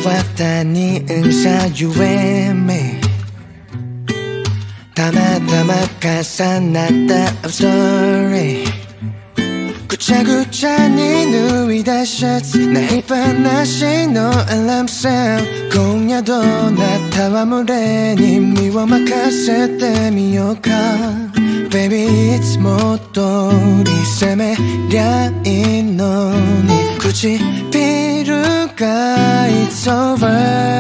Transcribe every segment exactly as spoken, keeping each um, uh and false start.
보았다니 은사유엠에 다마다마 가사났다 I'm sorry 구차구차 네 누이 다 셔츠 나의 밤낮이 너 알람 sound 공야도 나타와 물에 니 미워 막하세 때미요카 Baby it's 모토리 셈에 랴인 너니 굳이 필요가 It's over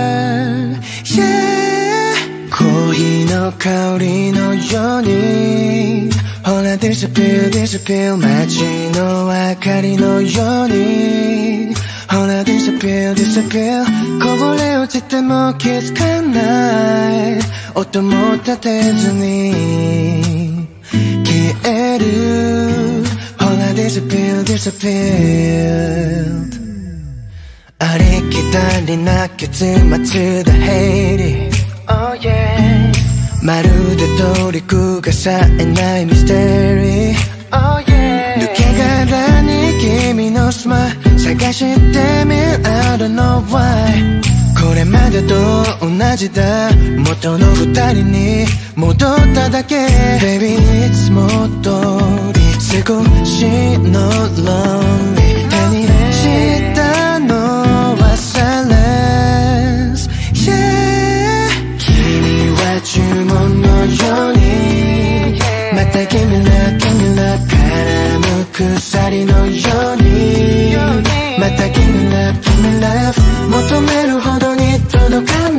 yeah コーヒーの香りのようにほら disappear disappear 街の明かりのようにほら disappear disappear こぼれ落ちても気づかない音も立てずに消えるほら disappear disappeared ありきたりな結末だ hate it Oh yeah まるでトリックがさえないミステリー Oh yeah 抜け殻に君のスマイル探してみる I don't know why これまでと同じだ元の二人に戻っただけ Baby it's 戻り少しの lonely 手にしたのは silence Yeah 君は注文のようにまた君ら君ら絡む鎖のようにまた君ら君ら求めるほどに届かない